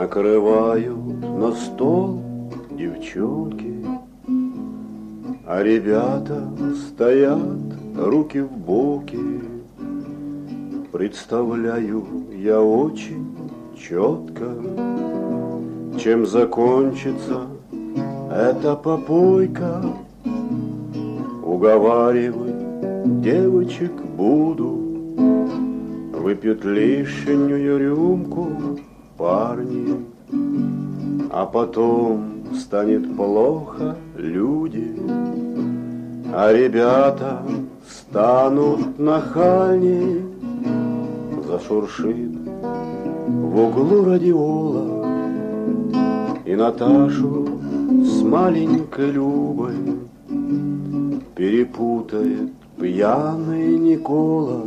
накрывают на стол девчонки, а ребята стоят, руки в боки. Представляю я очень четко, чем закончится эта попойка. Уговаривать девочек буду, выпьют лишнюю рюмку парни, а потом станет плохо люди, а ребята станут нахальней. Зашуршит в углу радиола, и Наташу с маленькой Любой перепутает пьяный Никола,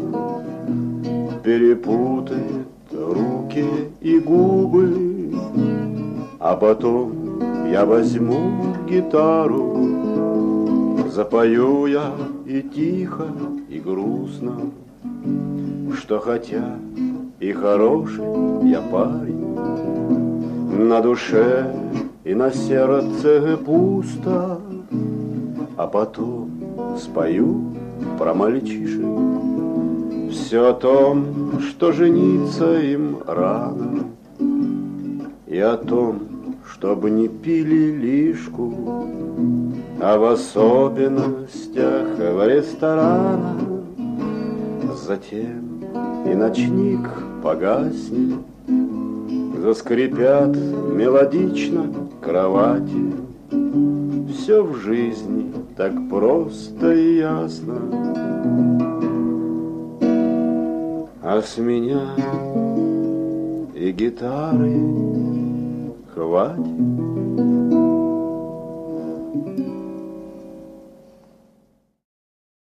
перепутает руки и губы. А потом я возьму гитару, запою я и тихо, и грустно, что хотя и хороший я парень, на душе и на сердце пусто. А потом спою про мальчишек, все о том, что жениться им рано, и о том, чтобы не пили лишку, а в особенностях в ресторанах. Затем и ночник погаснет, заскрипят мелодично кровати. Все в жизни так просто и ясно, а с меня и гитары хватит.